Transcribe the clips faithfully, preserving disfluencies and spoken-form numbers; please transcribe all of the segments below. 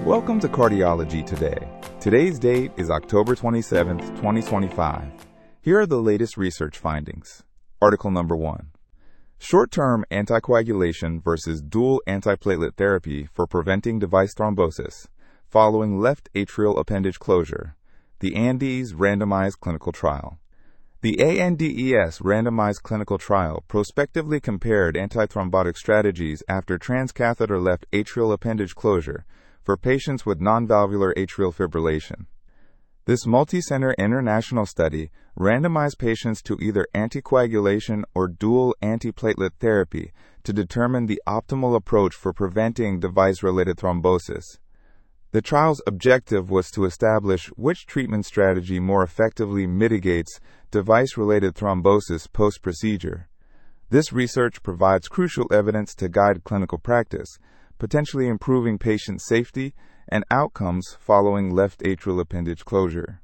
Welcome to Cardiology Today. Today's date is October twenty-seventh, twenty twenty-five. Here are the latest research findings. Article number one. Short-term anticoagulation versus dual antiplatelet therapy for preventing device thrombosis following left atrial appendage closure. The ANDES randomized clinical trial. The ANDES randomized clinical trial prospectively compared antithrombotic strategies after transcatheter left atrial appendage closure for patients with non-valvular atrial fibrillation. This multicenter international study randomized patients to either anticoagulation or dual antiplatelet therapy to determine the optimal approach for preventing device-related thrombosis. The trial's objective was to establish which treatment strategy more effectively mitigates device-related thrombosis post-procedure. This research provides crucial evidence to guide clinical practice, potentially improving patient safety and outcomes following left atrial appendage closure.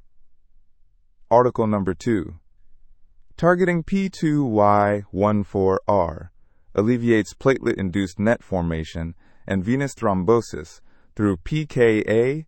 Article number two. Targeting P two Y fourteen R alleviates platelet-induced net formation and venous thrombosis through P K A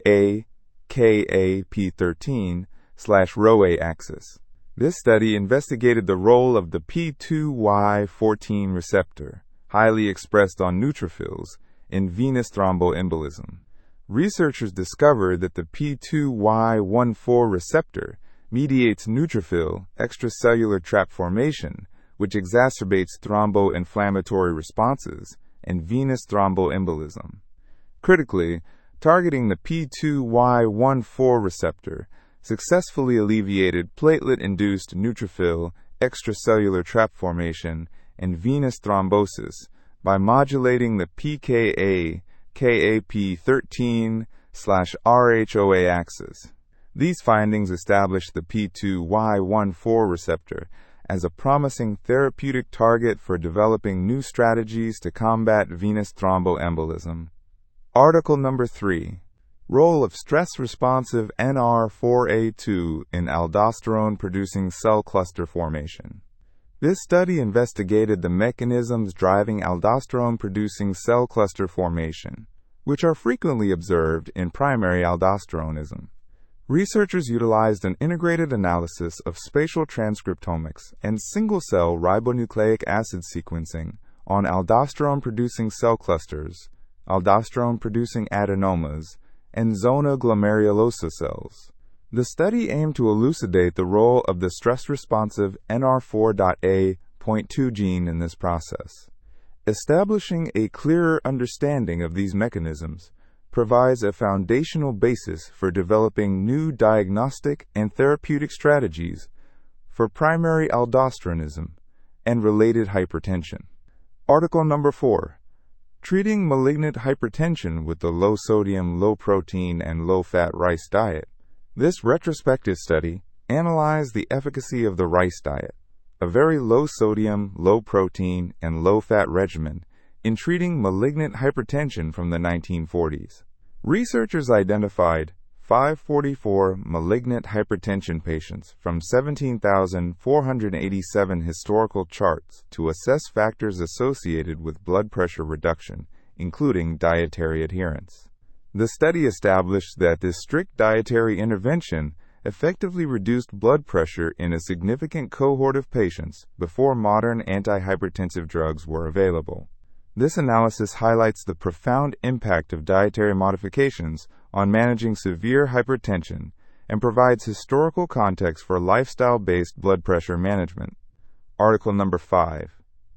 A K A P thirteen slash R O A axis. This study investigated the role of the P two Y fourteen receptor, highly expressed on neutrophils, in venous thromboembolism. Researchers discovered that the P two Y fourteen receptor mediates neutrophil extracellular trap formation, which exacerbates thromboinflammatory responses and venous thromboembolism. Critically, targeting the P two Y fourteen receptor successfully alleviated platelet-induced neutrophil extracellular trap formation and venous thrombosis by modulating the P K A K A P thirteen slash R H O A axis. These findings establish the P two Y fourteen receptor as a promising therapeutic target for developing new strategies to combat venous thromboembolism. Article number three. Role of stress-responsive N R four A two in aldosterone-producing cell cluster formation. This study investigated the mechanisms driving aldosterone-producing cell cluster formation, which are frequently observed in primary aldosteronism. Researchers utilized an integrated analysis of spatial transcriptomics and single-cell ribonucleic acid sequencing on aldosterone-producing cell clusters, aldosterone-producing adenomas, and zona glomerulosa cells. The study aimed to elucidate the role of the stress-responsive N R four A two gene in this process. Establishing a clearer understanding of these mechanisms provides a foundational basis for developing new diagnostic and therapeutic strategies for primary aldosteronism and related hypertension. Article number four. Treating malignant hypertension with the low-sodium, low-protein, and low-fat rice diet. This retrospective study analyzed the efficacy of the rice diet, a very low-sodium, low-protein, and low-fat regimen, in treating malignant hypertension from the nineteen forties. Researchers identified five hundred forty-four malignant hypertension patients from seventeen thousand four hundred eighty-seven historical charts to assess factors associated with blood pressure reduction, including dietary adherence. The study established that this strict dietary intervention effectively reduced blood pressure in a significant cohort of patients before modern antihypertensive drugs were available. This analysis highlights the profound impact of dietary modifications on managing severe hypertension and provides historical context for lifestyle-based blood pressure management. Article number five.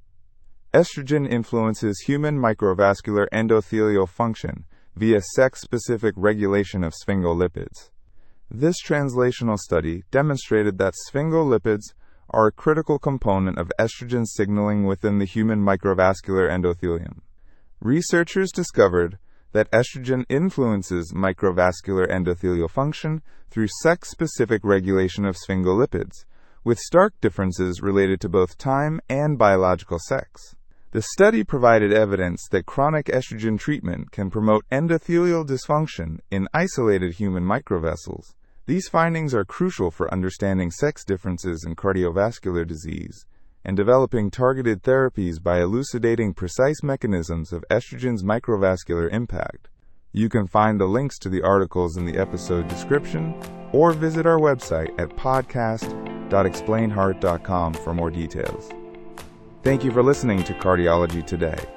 Estrogen influences human microvascular endothelial function via sex-specific regulation of sphingolipids. This translational study demonstrated that sphingolipids are a critical component of estrogen signaling within the human microvascular endothelium. Researchers discovered that estrogen influences microvascular endothelial function through sex-specific regulation of sphingolipids, with stark differences related to both time and biological sex. The study provided evidence that chronic estrogen treatment can promote endothelial dysfunction in isolated human microvessels. These findings are crucial for understanding sex differences in cardiovascular disease and developing targeted therapies by elucidating precise mechanisms of estrogen's microvascular impact. You can find the links to the articles in the episode description or visit our website at podcast dot explain heart dot com for more details. Thank you for listening to Cardiology Today.